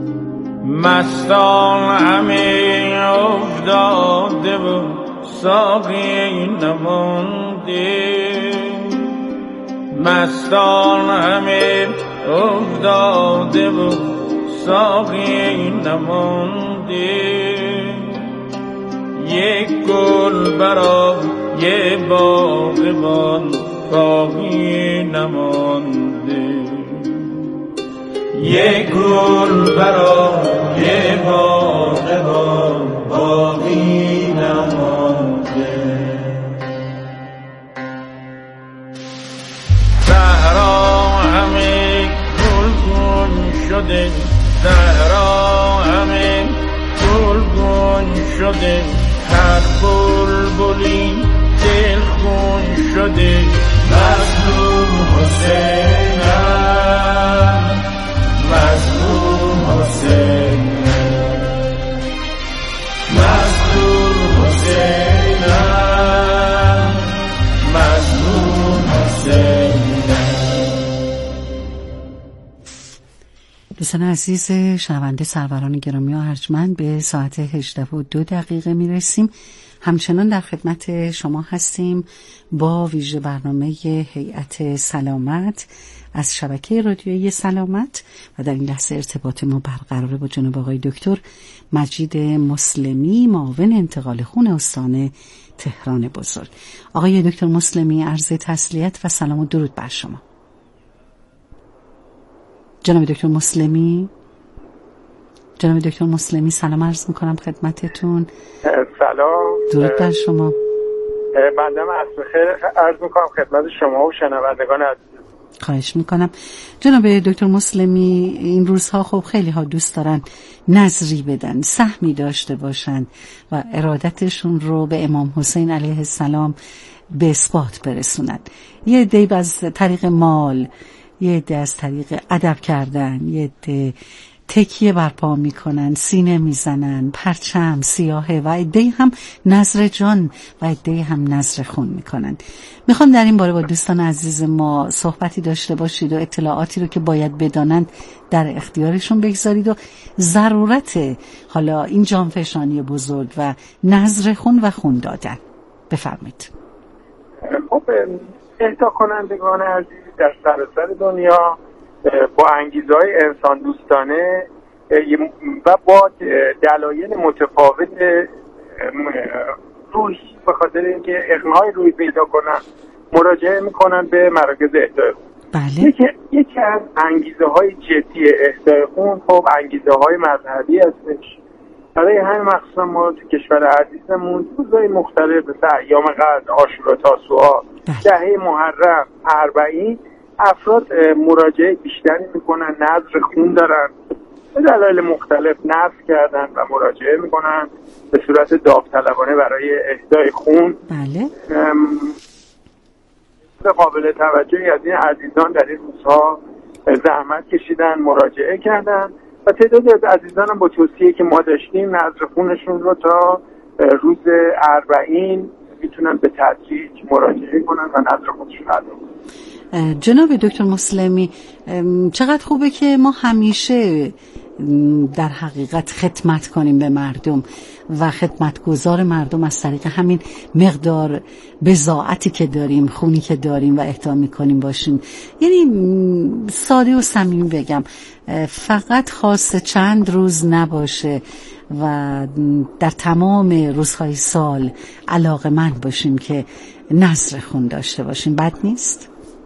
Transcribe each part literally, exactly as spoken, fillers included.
مستان همه افتاده و ساقی نمانده، مستان همه افتاده و ساقی نمانده، یک گل برای باغبان باقی نمانده، یک گل برای باغبان باقی نمانده. صحرا همه گلگون شده، صحرا همه گلگون شده، هر بلبلی دلخون شده، مظلوم حسینم، مظلوم حسینم، مظلوم حسینم، مظلوم حسینم. دوستان عزیز شنونده سروران گرامی و ارجمند، به ساعت هجده و دو دقیقه میرسیم. همچنان در خدمت شما هستیم با ویژه برنامه هیئت سلامت از شبکه رادیویی سلامت و در این لحظه ارتباط ما برقراره با جناب آقای دکتر مجید مسلمی، معاون انتقال خون استان تهران بزرگ. آقای دکتر مسلمی، عرض تسلیت و سلام و درود بر شما. جناب دکتر مسلمی، جناب دکتر مسلمی سلام عرض میکنم خدمتتون. سلام، درود بر شما. بنده عصر خیر عرض میکنم خدمت شما و شنوندگان عزیز. خواهش میکنم. جناب دکتر مسلمی، این روزها خب خیلی ها دوست دارن نظری بدن، سهمی داشته باشن و ارادتشون رو به امام حسین علیه السلام به اثبات برسونن. یه عده از طریق مال، یه عده از طریق ادب کردن، یه عده تکیه برپا میکنن، سینه میزنن، پرچم سیاهه، و عده هم نظر جان و عده هم نظر خون میکنن. میخوام در این باره با دوستان عزیز ما صحبتی داشته باشید و اطلاعاتی رو که باید بدانند در اختیارشون بگذارید و ضرورت حالا این جانفشانی بزرگ و نظر خون و خون دادن. بفرمایید. خب اهدا کنندگان عزیز در سراسر دنیا با انگیزه‌های انسان دوستانه و با دلایل متفاوت روی به خاطر اینکه اغمای روی پیدا کنن مراجعه میکنن به مراکز اهدای خون. بله. یکی یکی از انگیزه‌های جدی اهدای خون خب انگیزه‌های مذهبی هستش. برای همین مخصوصا ما تو کشور عزیزمون روزهای مختلف مثل ایام قدر، عاشورا، تاسوعا، دهه محرم، اربعین افراد مراجعه بیشتری میکنن، نذر خون دارن، به دلایل مختلف نذر کردن و مراجعه میکنن به صورت داوطلبانه برای اهدای خون. بله. قابل توجهی از این عزیزان در این روزها زحمت کشیدن، مراجعه کردن و تعدادی از عزیزان هم با توصیه که ما داشتیم نذر خونشون رو تا روز اربعین میتونن به تدریج مراجعه کنن و نذر خودشون رو ادا کنن. جناب دکتر مسلمی، چقدر خوبه که ما همیشه در حقیقت خدمت کنیم به مردم و خدمتگزار مردم از طریق همین مقدار بضاعتی که داریم، خونی که داریم و اهدا میکنیم باشیم. یعنی ساده و صمیمی بگم، فقط خاص چند روز نباشه و در تمام روزهای سال علاقه‌مند باشیم که نذر خون داشته باشیم. بد نیست؟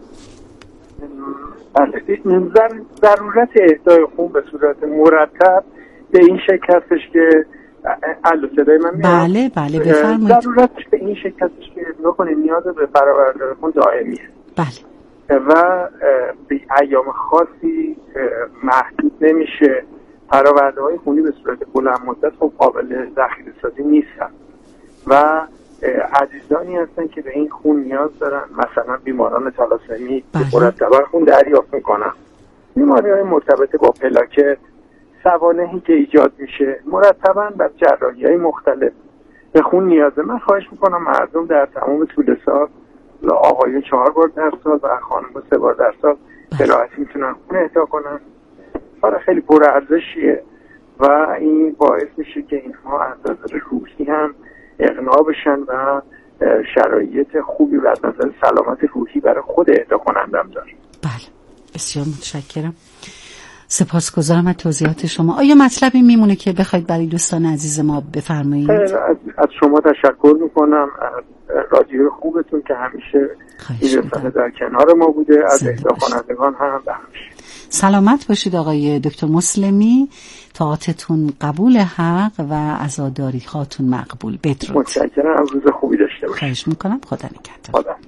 ضرورت اهدای خون به صورت مرتب به این شکل هستش که الو صدای من میاد؟ بله بله بفرمایید. ضرورتش به این شکل هستش که نکنیم نیاز به برآورده خون دائمیه. بله. و به ایام خاصی محدود نمیشه. برآورده های خونی به صورت بلند مدت خب قابل ذخیره سازی نیستن و عزیزانی هستن که به این خون نیاز دارن، مثلا بیماران تالاسمی که مرتبا خون دریافت میکنن، بیماری‌های مرتبط با پلاکت، سوانحی که ایجاد میشه، مرتبا بر جراحی‌های مختلف به خون نیازه. من خواهش میکنم مردم در تمام طول سال، آقایون چهار بار در سال و خانم‌ها سه بار در سال به راحتی میتونن خون اهدا کنن کار خیلی پرارزشیه و این باعث میشه که اینها از نظر روحی هم اقناع بشن و شرایط خوبی و از نظر سلامت روحی برای خود اهدا کنندم داره. بله، بسیار متشکرم، سپاسگزارم از توضیحات شما. آیا مطلبی میمونه که بخواید برای دوستان عزیز ما بفرمایید؟ از, از شما تشکر میکنم، از رادیو خوبتون که همیشه این رسانه در کنار ما بوده، از اهدا کنندگان هم بهمشه. سلامت باشید آقای دکتر مسلمی، طاعتتون قبول حق و عزاداری خاتون مقبول. بدرود. متشکرم، روز خوبی داشته باشید. خواهش میکنم، خدا نگهدار. خدا.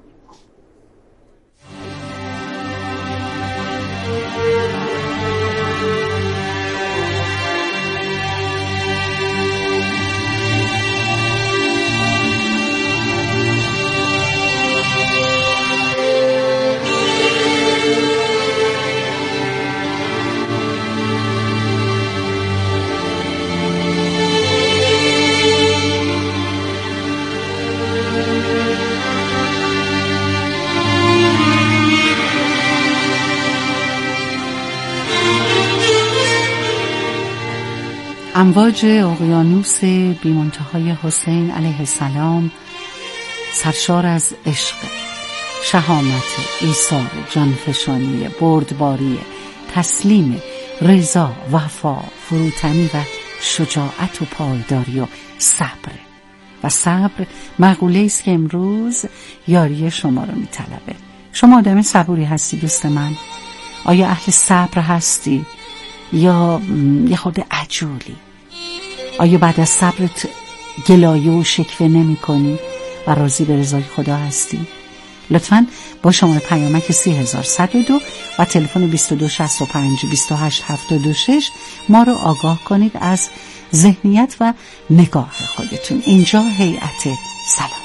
امواج اقیانوس بی‌منتهای حسین علیه السلام، سرشار از عشق، شهامت، ایثار، جانفشانی، بردباری، تسلیم، رضا، وفا، فروتنی و شجاعت و پایداری و صبر. و صبر مقوله است که امروز یاری شما رو میطلبه. شما آدم صبوری هستی دوست من؟ آیا اهل صبر هستی یا یه خورده عجولی؟ آیا بعد از صبرت گلایه و شکوه نمی کنی و راضی به رضای خدا هستی؟ لطفاً با شماره پیامک سی هزار صد و دو و تلفن بیست و دو شصت و پنج بیست و هشت هفتاد و شش ما رو آگاه کنید از ذهنیت و نگاه خودتون. اینجا هیئت سلامت.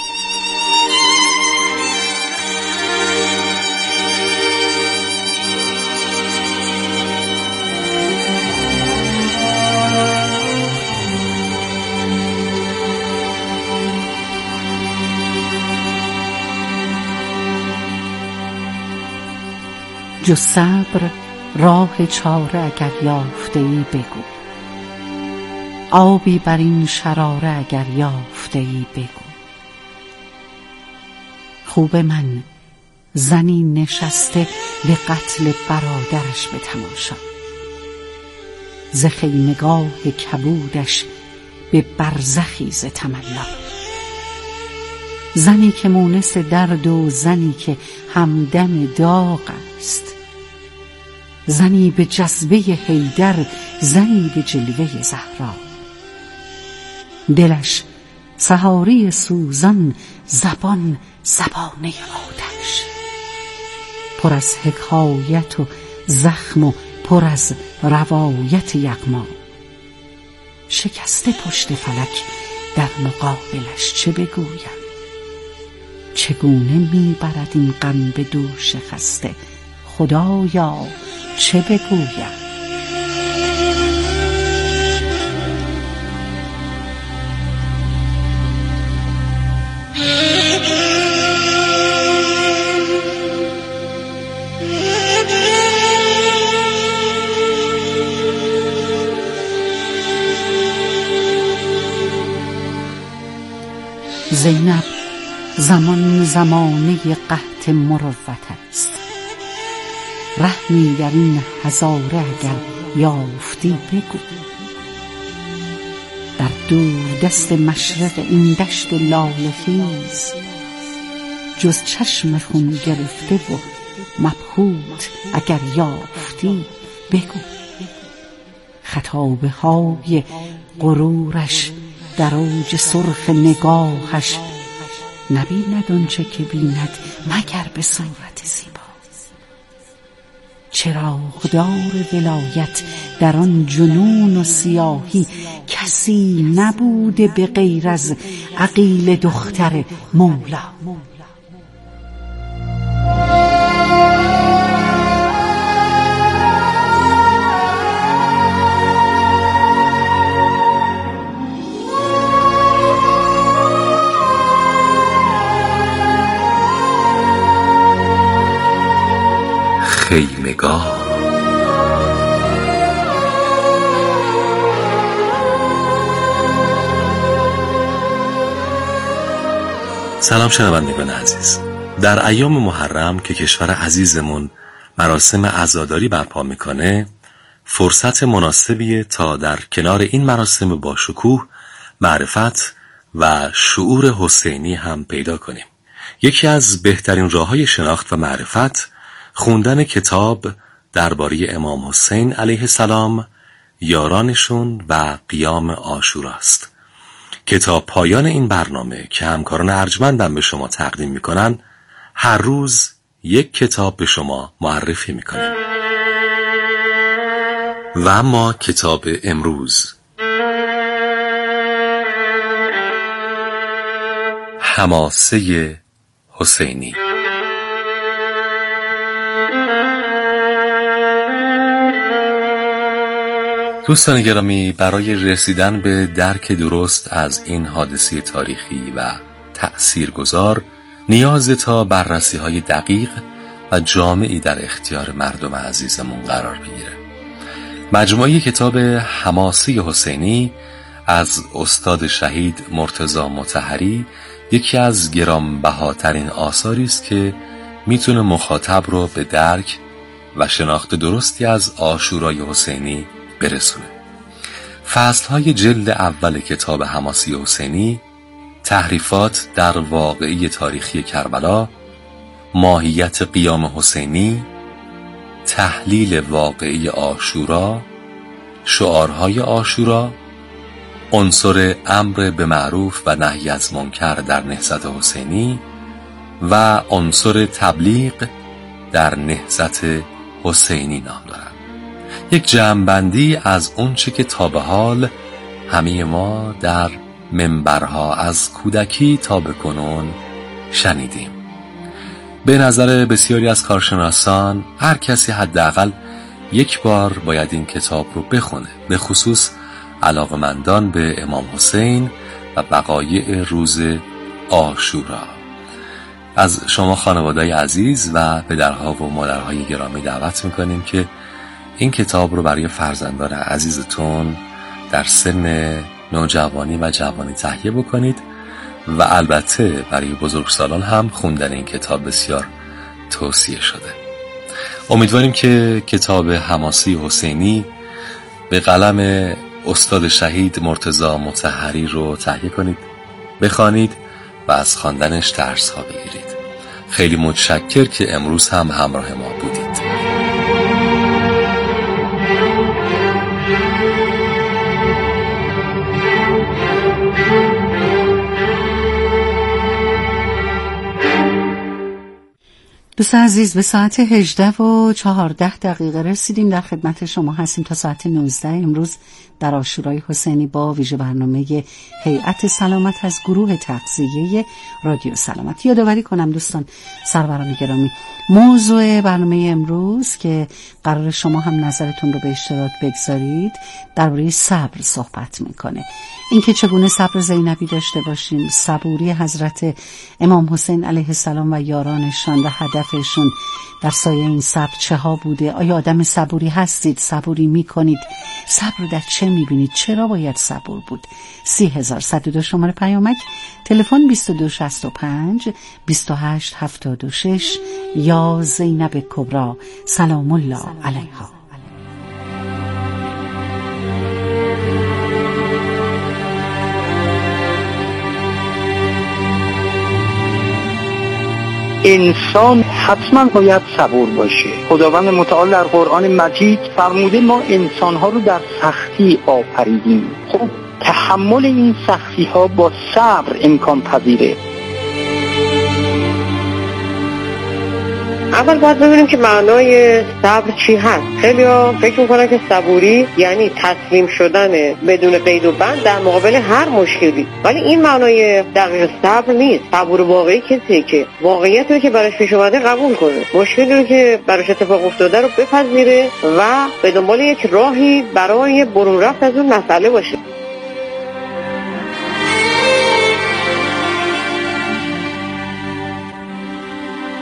جز صبر راه چاره اگر یافته ای بگو، آبی بر این شراره اگر یافته ای بگو. خوب من زنی نشسته به قتل برادرش به تماشا، ز خیمگاه کبودش به برزخی ز تملا. زنی که مونس درد و زنی که همدم داغ است، زنی به جذبه حیدر، زنی به جلوه زهرا. دلش سحاری سوزان، زبان زبانه آتش، پر از حکایت و زخم و پر از روایت یغما. شکسته پشت فلک در مقابلش چه بگویم؟ چگونه میبرد این غم به دوش خسته؟ خدایا چه بگویم؟ زینب زمان زمانه قحط مروت است، رحمی در این هزاره اگر یافتی بگو. در دور دست مشرق این دشت لاله خیز، جز چشم خون گرفته و مبهوت اگر یافتی بگو. خطابه های غرورش در اوج سرخ نگاهش، نبیند آنچه که بیند مگر به صورت زیبا. چراغدار ولایت در آن جنون و سیاهی، کسی نبوده به غیر از عقیل دختر مولا. خیمگاه سلام شنوندگان عزیز. در ایام محرم که کشور عزیزمون مراسم عزاداری برپا میکنه، فرصت مناسبیه تا در کنار این مراسم با شکوه معرفت و شعور حسینی هم پیدا کنیم. یکی از بهترین راه‌های شناخت و معرفت خوندن کتاب درباره امام حسین علیه السلام، یارانشون و قیام عاشورا است. کتاب پایان این برنامه که همکاران ارجمندم به شما تقدیم میکنن، هر روز یک کتاب به شما معرفی میکنه. و اما کتاب امروز، حماسه حسینی. دوستان گرامی، برای رسیدن به درک درست از این حادثه تاریخی و تأثیرگذار نیاز تا بررسی های دقیق و جامعی در اختیار مردم عزیزمون قرار بگیره. مجموعه کتاب حماسه حسینی از استاد شهید مرتضی مطهری یکی از گرانبهاترین آثاری است که میتونه مخاطب رو به درک و شناخت درستی از عاشورای حسینی برسونه. فصلهای جلد اول کتاب حماسه حسینی، تحریفات در واقعه تاریخی کربلا، ماهیت قیام حسینی، تحلیل واقعه عاشورا، شعارهای عاشورا، عنصر امر به معروف و نهی از منکر در نهضت حسینی و عنصر تبلیغ در نهضت حسینی نام دارند. یک جمع‌بندی از اونچه که تا به حال همه ما در منبرها از کودکی تا به کنون شنیدیم. به نظر بسیاری از کارشناسان هر کسی حداقل یک بار باید این کتاب رو بخونه، به خصوص علاقمندان به امام حسین و وقایع روز عاشورا. از شما خانواده‌های عزیز و پدرها و مادرهای گرامی دعوت میکنیم که این کتاب رو برای فرزندان عزیزتون در سن نوجوانی و جوانی تهیه بکنید و البته برای بزرگسالان هم خوندن این کتاب بسیار توصیه شده. امیدواریم که کتاب حماسه حسینی به قلم استاد شهید مرتضی مطهری رو تهیه کنید، بخوانید و از خواندنش درس ها بگیرید. خیلی متشکر که امروز هم همراه ما بودید. دوستان عزیز، به ساعت هجده و چهارده دقیقه رسیدیم. در خدمت شما هستیم تا ساعت نوزده امروز در عاشورای حسینی با ویژه برنامه هیئت سلامت از گروه تغذیه رادیو سلامت. یادآوری کنم دوستان سروران گرامی، موضوع برنامه امروز که قرار شما هم نظرتون رو به اشتراک بگذارید درباره صبر صحبت میکنه. اینکه چگونه صبر زینبی داشته باشیم، صبوری حضرت امام حسین علیه السلام و یارانشان و هدفشون در سایه این صبر چه ها بوده. آیا آدم صبوری هستید؟ صبوری میکنید؟ صبر در چه میبینید؟ چرا باید صبور بود؟ سی هزار صد و دو شماره پیامک، تلفن بیست و دو شصت و پنج بیست و هشت هفتاد و شش یا زینب کبرا سلام الله علیها. انسان حتما باید صبور باشه. خداوند متعال در قرآن مجید فرموده ما انسانها رو در سختی آفریدیم. خب تحمل این سختی ها با صبر امکان پذیره. اول باید ببینیم که معنای صبر چی هست. خیلی ها فکر میکنن که صبوری یعنی تسلیم شدن بدون قید و بند در مقابل هر مشکلی، ولی این معنای دقیق صبر نیست. صبور واقعی کسیه که واقعیت رو که براش پیش اومده قبول کنه، مشکلی رو که براش اتفاق افتاده رو بپذیره و به دنبال یک راهی برای برون رفت از اون مسئله باشه.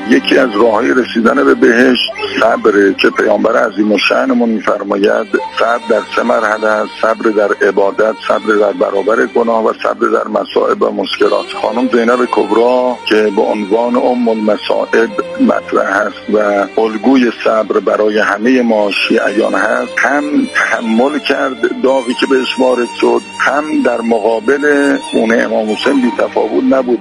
یکی از راههای رسیدن به بهشت صبره که پیامبر عظیم الشأنمون میفرماید صبر در سه مرحله است: صبر در عبادت، صبر در برابر گناه و صبر در مصائب و مشکلات. خانم زینب کبرا که به عنوان ام المصائب مطرح است و الگوی صبر برای همه ما شیعیان هست، هم تحمل کرد داغی که بهش وارد شد، هم در مقابل خون امام حسین بی تفاوت نبود.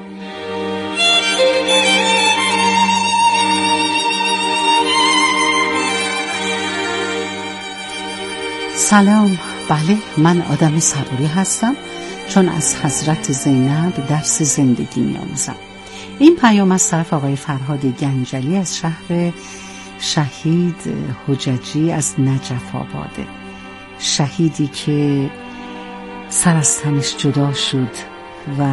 سلام. بله، من آدم صبوری هستم چون از حضرت زینب درس زندگی می آموزم. این پیام از طرف آقای فرهاد گنجلی از شهر شهید حججی از نجف آباده. شهیدی که سر از تنش جدا شد و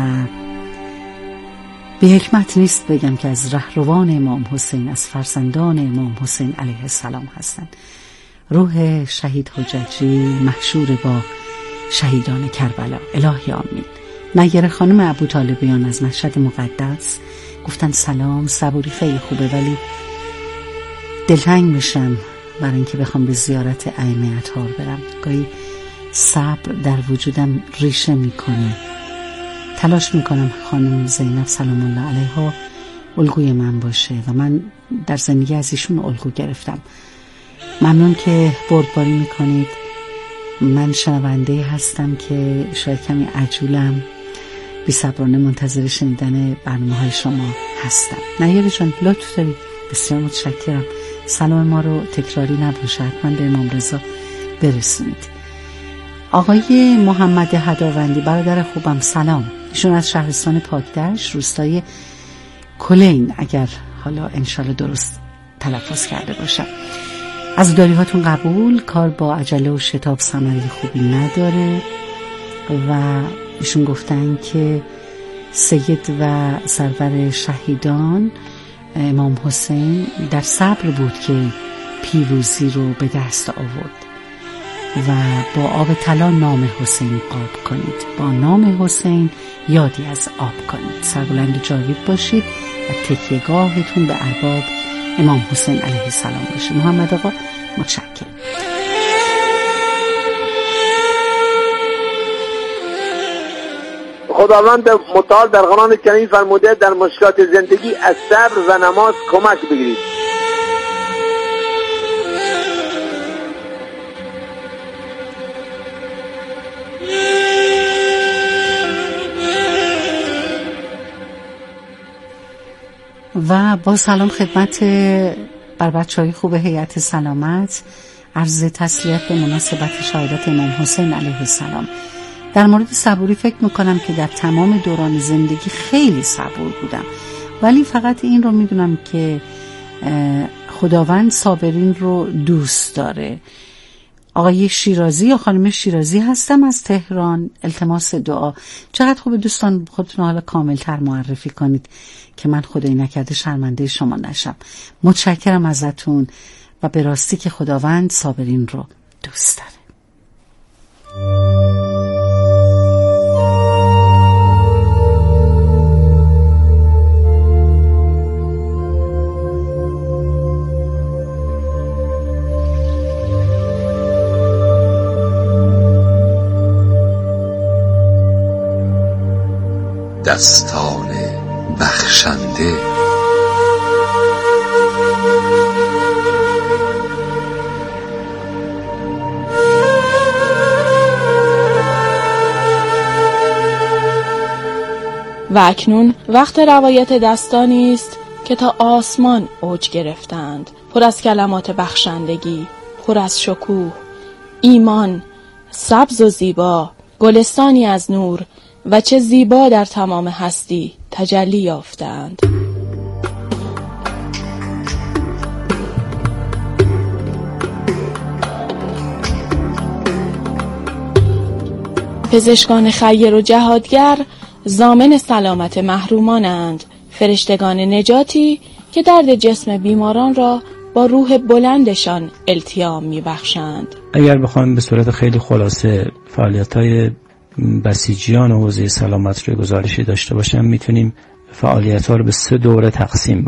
به حکمت نیست بگم که از رهروان امام حسین، از فرزندان امام حسین علیه السلام هستند. روح شهید حججی محشور با شهیدان کربلا. الهی آمین. نیر خانم ابوطالبیان از مشهد مقدس گفتن سلام، صبوری خیلی خوبه ولی دلتنگ میشم برای اینکه بخوام به زیارت ائمه اطهار برم. گاهی صبر در وجودم ریشه میکنه. تلاش میکنم خانم زینب سلام الله علیها الگوی من باشه و من در زندگی از ایشون الگو گرفتم. ممنون که بردباری میکنید. من شنونده هستم که شاید کمی عجولم، بی صبرانه منتظر شنیدن برنامه های شما هستم. نیر جان لطف دارید، بسیار متشکرم. سلام ما رو تکراری نباشه، حتما به امام رضا برسونید. آقای محمد هداوندی برادر خوبم سلام. ایشون از شهرستان پاکدشت روستای کلین، اگر حالا انشالله درست تلفظ کرده باشم. از داری هاتون قبول. کار با عجله و شتاب ثمره خوبی نداره و ایشون گفتن که سید و سرور شهیدان امام حسین در صبر بود که پیروزی رو به دست آورد و با آب طلا نام حسین آب کنید، با نام حسین یادی از آب کنید. سربلند جاوید باشید و تکیه‌گاهتون به ارباب امام حسین علیه السلام باشه. محمد آقا متشکرم. خداوند متعال در قرآن کریم فرموده در مشکلات زندگی از صبر و نماز کمک بگیرید. و با سلام خدمت بر بچه‌های خوب هیئت سلامت، عرض تسلیت به مناسبت شهادت امام حسین علیه السلام. در مورد صبوری فکر میکنم که در تمام دوران زندگی خیلی صبور بودم، ولی فقط این رو میدونم که خداوند صابرین رو دوست داره. آقای شیرازی یا خانم شیرازی هستم از تهران. التماس دعا. چقدر خوبه دوستان خودتون حالا کاملتر معرفی کنید که من خدای نکرده شرمنده شما نشم. متشکرم ازتون و به راستی که خداوند صابرین رو دوست داره. دستان بخشنده. و اکنون وقت روایت دستانی است که تا آسمان اوج گرفتند، پر از کلمات بخشندگی، پر از شکوه، ایمان، سبز و زیبا، گلستانی از نور و چه زیبا در تمام هستی تجلی یافتند. پزشکان خیر و جهادگر ضامن سلامت محرومانند، فرشتگان نجاتی که درد جسم بیماران را با روح بلندشان التیام میبخشند. اگر بخوایم به صورت خیلی خلاصه فعالیت‌های بسیجیان و حوزه سلامت رو گزارشی داشته باشم، میتونیم فعالیت‌ها رو به سه دوره تقسیم بکنیم.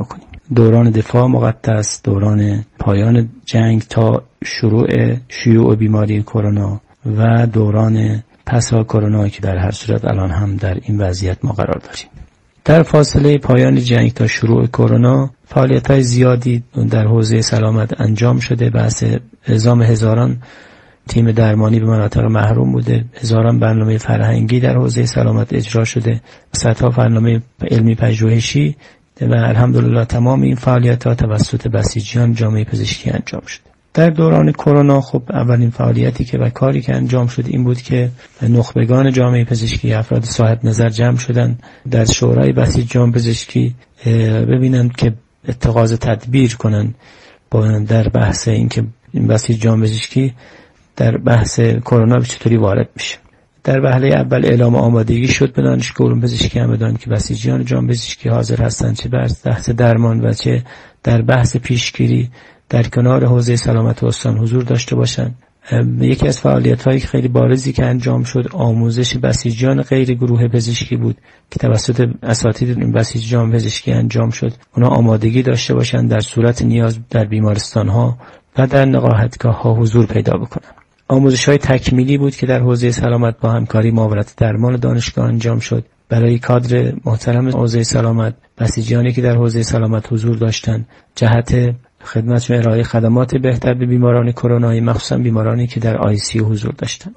دوران دفاع مقدس، دوران پایان جنگ تا شروع شیوع بیماری کرونا و دوران پسا کرونا که در هر صورت الان هم در این وضعیت ما قرار داریم. در فاصله پایان جنگ تا شروع کرونا فعالیت‌های زیادی در حوزه سلامت انجام شده. بحث اعزام هزاران تیم درمانی به مناطق محروم بوده، هزاران برنامه فرهنگی در حوزه سلامت اجرا شده، صدها برنامه علمی پژوهشی و الحمدلله تمام این فعالیت‌ها توسط بسیجیان جامعه پزشکی انجام شده. در دوران کرونا خب اولین فعالیتی که و کاری که انجام شد این بود که نخبگان جامعه پزشکی، افراد صاحب نظر جمع شدن در شورای بسیج جامعه پزشکی ببینن که اتخاذ تدبیر کنن با در بحث این که این بسیج جامعه پزشکی در بحث کرونا چطوری وارد میشه. در وهله اول اعلام آمادگی شد به دانشگاه علوم پزشکی همدان که بسیجیان جامعه پزشکی حاضر هستند چه بحث درمان و چه در بحث پیشگیری در کنار حوزه سلامت استان حضور داشته باشند. یکی از فعالیت‌های خیلی بارزی که انجام شد آموزش بسیجیان غیر گروه پزشکی بود که توسط اساتید این بسیج جامعه پزشکی انجام شد. اونا آمادگی داشته باشند در صورت نیاز در بیمارستان‌ها و در نقاهتگاه‌ها حضور پیدا بکنند. آموزش‌های تکمیلی بود که در حوزه سلامت با همکاری معاونت درمان دانشگاه انجام شد برای کادر محترم حوزه سلامت. بسیجیانی که در حوزه سلامت حضور داشتند جهت خدمت و ارائه خدمات بهتر به بیماران کرونایی، مخصوصا بیمارانی که در آی سی یو حضور داشتند.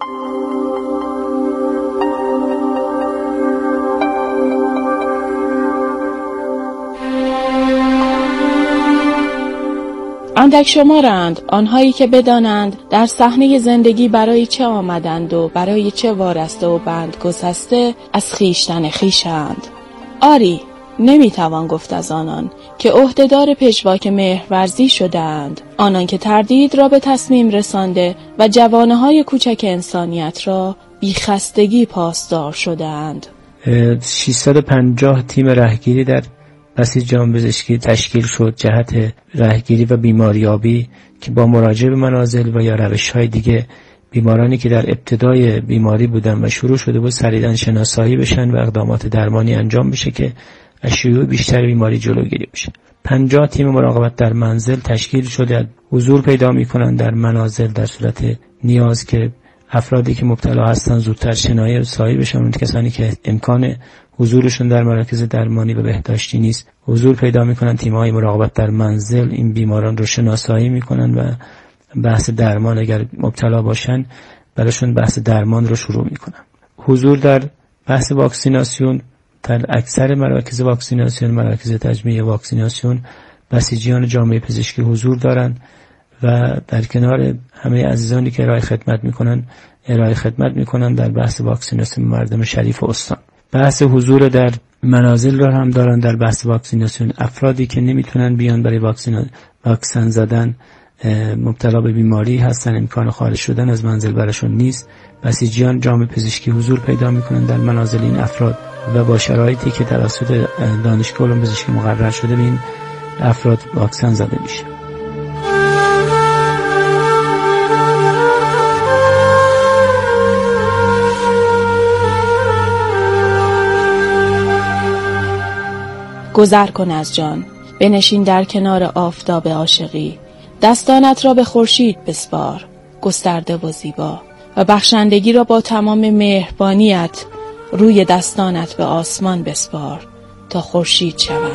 اندک شمارند آنهایی که بدانند در صحنه زندگی برای چه آمدند و برای چه وارسته و بند گسسته از خیشتن خیشند. آری، نمیتوان گفت از آنان که عهدهدار پژواک مهرورزی شدند، آنان که تردید را به تصمیم رسانده و جوانه‌های کوچک انسانیت را بیخستگی پاسدار شدند. ششصد و پنجاه تیم رهگیری در بسیج جامعه پزشکی تشکیل شد جهت رهگیری و بیماریابی که با مراجعه به منازل و یا روش‌های دیگه بیمارانی که در ابتدای بیماری بودن و شروع شده بود سریعاً شناسایی بشن و اقدامات درمانی انجام بشه که از شیوع بیشتر بیماری جلوگیری بشه. پنجاه تیم مراقبت در منزل تشکیل شده، حضور پیدا می‌کنن در منازل در صورت نیاز که افرادی که مبتلا هستن زودتر شناسایی بشن. اون کسانی که امکان حضورشون در مراکز درمانی و بهداشتی نیست حضور پیدا می‌کنن. تیم‌های مراقبت در منزل این بیماران رو شناسایی می‌کنن و بحث درمان اگر مبتلا باشن براشون بحث درمان رو شروع می‌کنن. حضور در بحث واکسیناسیون در اکثر مراکز واکسیناسیون، مراکز تجمیع واکسیناسیون بسیجیان جامعه پزشکی حضور دارند و در کنار همه عزیزانی که ارائه خدمت میکنن ارائه خدمت میکنن در بحث واکسیناسیون مردم شریف استان. بحث حضور در منازل رو هم دارن. در بحث واکسیناسیون افرادی که نمیتونن بیان برای واکسین واکسن زدن، مبتلا به بیماری هستن، امکان خارج شدن از منزل براشون نیست، بسیجیان جامعه پزشکی حضور پیدا میکنن در منازل این افراد و با شرایطی که توسط دانشگاه علوم پزشکی مقرر شده به این افراد واکسن زده میشه. گذر کن از جان، بنشین در کنار آفتاب عاشقی، دستانت را به خورشید بسپار، گسترده و زیبا، و بخشندگی را با تمام مهربانیت روی دستانت به آسمان بسپار تا خورشید شود.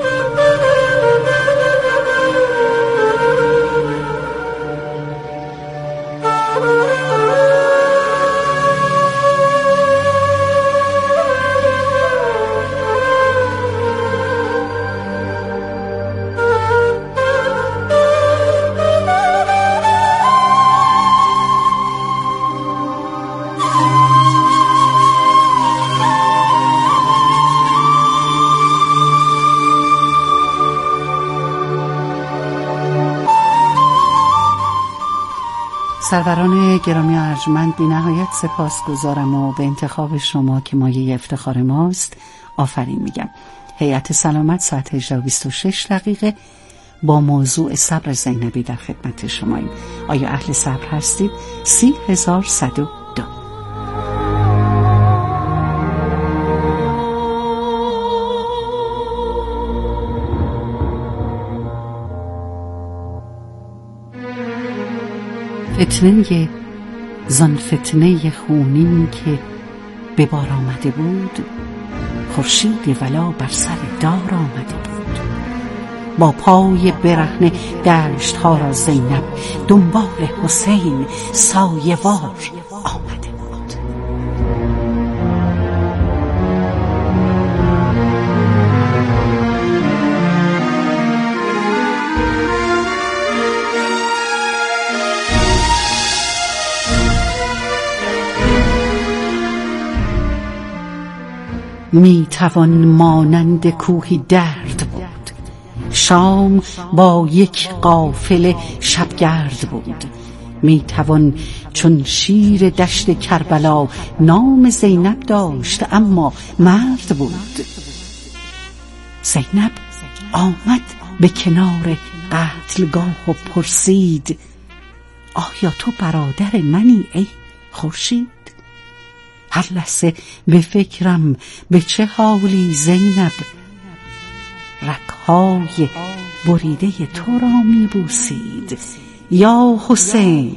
سروران گرامی و ارجمند، بی نهایت سپاس گذارم و به انتخاب شما که مایه افتخار ماست آفرین میگم. هیئت سلامت ساعت هجده و بیست و شش دقیقه با موضوع صبر زینبی در خدمت شماییم. آیا اهل صبر هستید؟ سی هزار صد و دو. فتنه زان فتنه خونین که به بار آمده بود، خورشید ولا بر سر دار آمده بود. با پای برهنه دشت ها را زینب دنبال حسین سایه‌وار آمده بود. می توان مانند کوهی درد بود، شام با یک قافله شبگرد بود. می توان چون شیر دشت کربلا نام زینب داشت اما مرد بود. زینب آمد به کنار قتلگاه و پرسید آیا تو برادر منی ای خورشید؟ هر لحظه به فکرم به چه حالی زینب، رگ‌های بریده تو را می بوسید یا حسین.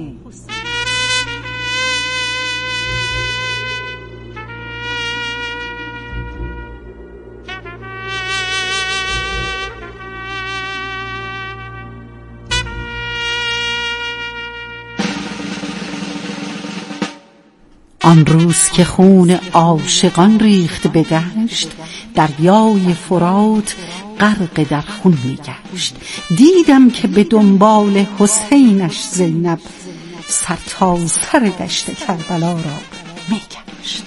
آن روز که خون عاشقان ریخت به دشت، دریای فرات غرق در خون می گشت. دیدم که به دنبال حسینش زینب سر تا سر دشت کربلا را می گشت.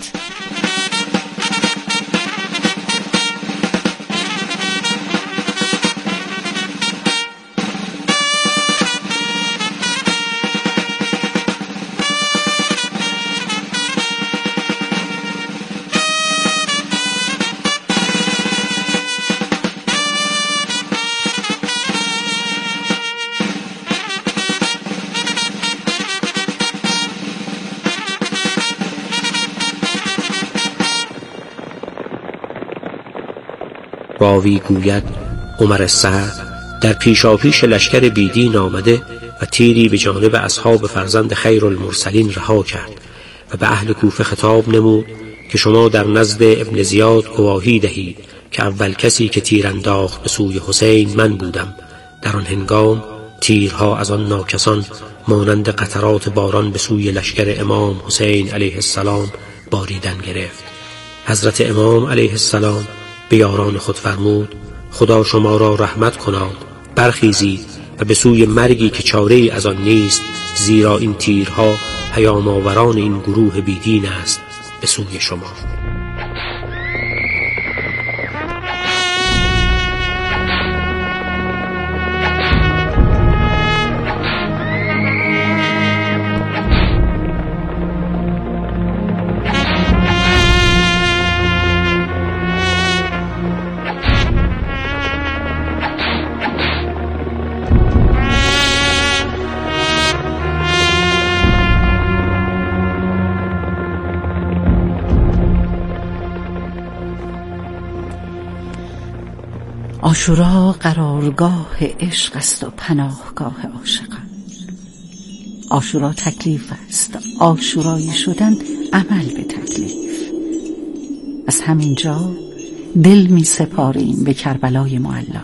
راوی گوید عمر سعد در پیشاپیش لشکر بیدین آمده و تیری به جانب اصحاب فرزند خیر المرسلین رها کرد و به اهل کوفه خطاب نمود که شما در نزد ابن زیاد گواهی دهید که اول کسی که تیر انداخت به سوی حسین من بودم. در آن هنگام تیرها از آن ناکسان مانند قطرات باران به سوی لشکر امام حسین علیه السلام باریدن گرفت. حضرت امام علیه السلام به یاران خود فرمود خدا شما را رحمت کناد، برخیزید و به سوی مرگی که چاره‌ای از آن نیست، زیرا این تیرها پیام آوران این گروه بیدین است، به سوی شما. عاشورا قرارگاه عشق است و پناهگاه عاشقان. عاشورا تکلیف است، عاشورایی شدن عمل به تکلیف. از همین جا دل می سپاریم به کربلای معلا.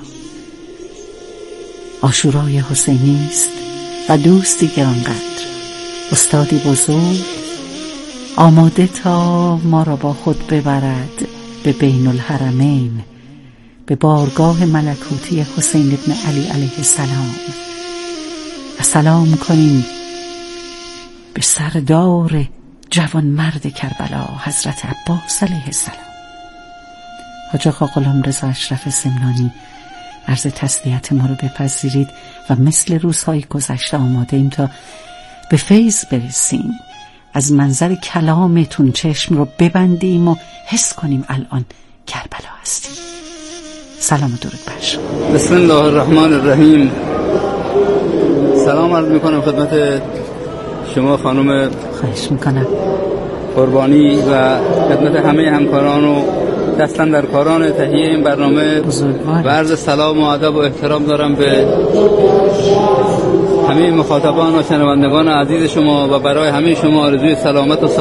عاشورای حسینی است و دوستی گرانقدر، استادی بزرگ، آماده تا ما را با خود ببرد به بین الحرمین، به بارگاه ملکوتی حسین ابن علی علیه السلام و سلام کنیم به سردار جوان مرد کربلا حضرت عباس علیه السلام. حاج آقا غلام رضا اشرف سمنانی، عرض تسلیت ما رو بپذیرید و مثل روزهای گذشته آماده ایم تا به فیض برسیم. از منظر کلامتون چشم رو ببندیم و حس کنیم الان کربلا هستیم. سلام و درود بر شما. بسم الله الرحمن الرحیم. سلام عرض میکنم خدمت شما خانم، خواهش میکنم، قربانی و خدمت همه همکاران و دستاندرکاران تهیه این برنامه و عرض سلام و ادب و احترام دارم به همه مخاطبان و شنوندگان عزیز شما و برای همه شما آرزوی سلامت و